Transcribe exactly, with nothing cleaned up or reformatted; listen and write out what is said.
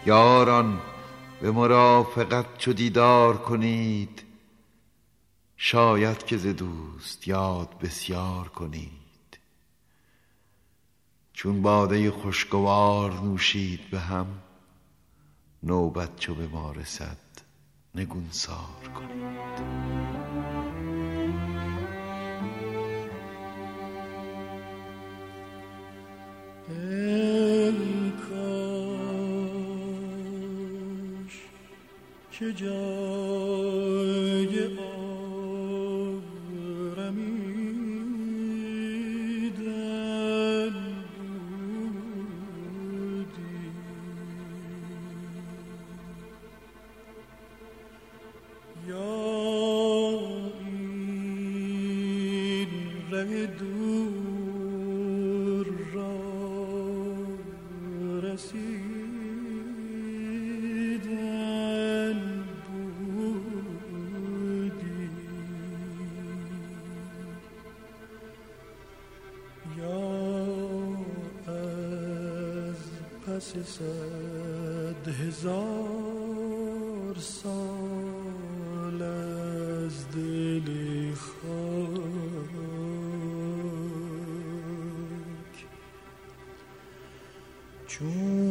یاران به مرافقت چو دیدار کنید، شاید که ز دوست یاد بسیار کنید. چون باده خوشگوار نوشید به هم، نوبت چو به ما رسد نگونسار کنید. ای کاش که جای آرمیدن بودی، یا این ره دور را رسیدن بودی، یا از پس صد هزار سال از دل خاک چون